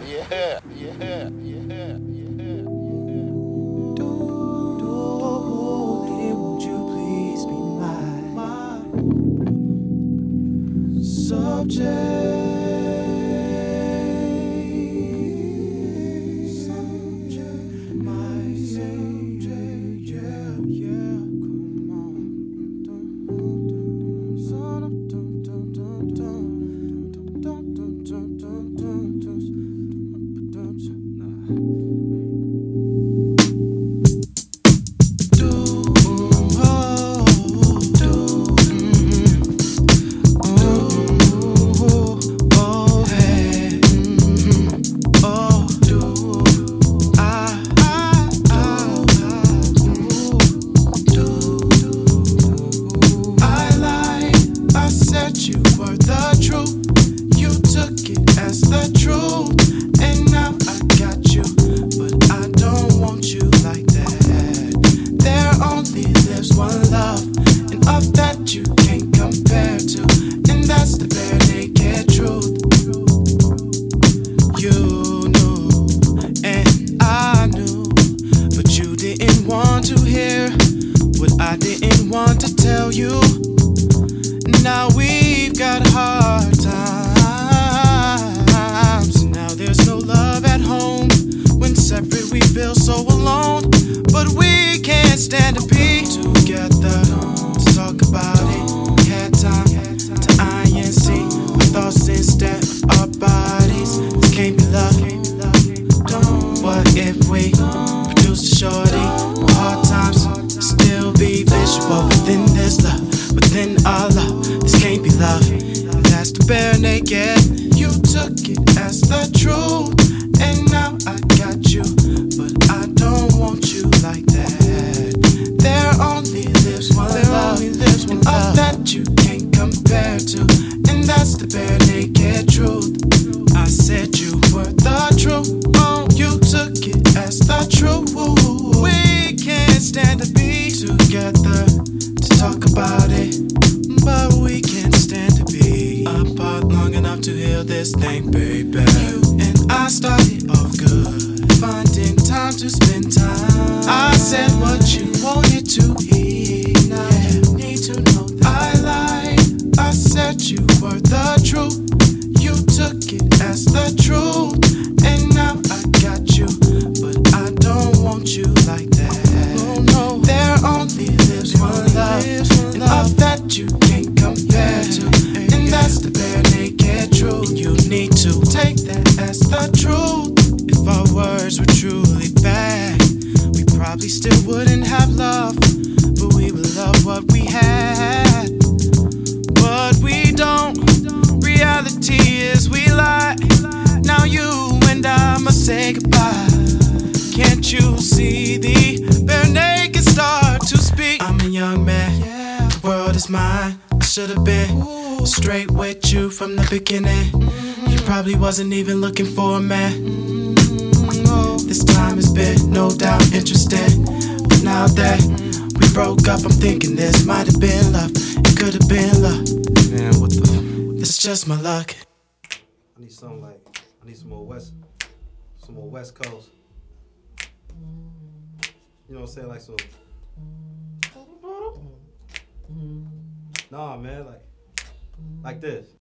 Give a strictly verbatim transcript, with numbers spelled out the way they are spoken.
yeah, yeah, yeah, yeah. Lady, won't you please be my subject? Subject, my subject, yeah, yeah. Come on. You were the truth, you took it as the truth, and now I got you, but I don't want you like that. There only lives one love, and of that you can't compare to, and that's the bare naked truth. You knew, and I knew, but you didn't want to hear what I didn't want to tell you. Now we've got hard times. Now there's no love at home. When separate we feel so alone. But we can't stand to be together, to talk about it. We had time to I and see our thoughts instead of our bodies. This can't be love. What if we produced a shorty? Hard times still be visual within this love, within our love. This can't be love, and that's the bare naked. You took it as the truth, and now I got you, but I don't want you like that. There only lives one there love, only lives one and love. Of that you can't compare to, and that's the bare naked truth. I said you were the truth, oh, you took it as the truth. We can't stand to be together, to talk about it, but we can't stand to be apart long enough to heal this thing, baby. You and I started off good, finding time to spend time. I said what you wanted to hear. Now you need to know that I lied. I said you were the truth. You took it as the truth, and now I got you, but I don't want you like that. Oh no, there only lives one love, and of that you can't compare to, and that's the bare naked truth. And you need to take that as the truth. If our words were truly fact, we probably still wouldn't have love, but we would love what we had. But we don't. Reality is we lie. Now you and I must say goodbye. Can't you see the bare naked start to speak? I'm a young man, the world is mine. I should have been straight with you from the beginning. You probably wasn't even looking for a man. This time has been no doubt interesting, but now that we broke up, I'm thinking this might have been love. It could have been love. Man, what the? It's just my luck. I need something like, I need some more West, some more West Coast. You know what I'm saying? Like some. Nah, man, like, like this.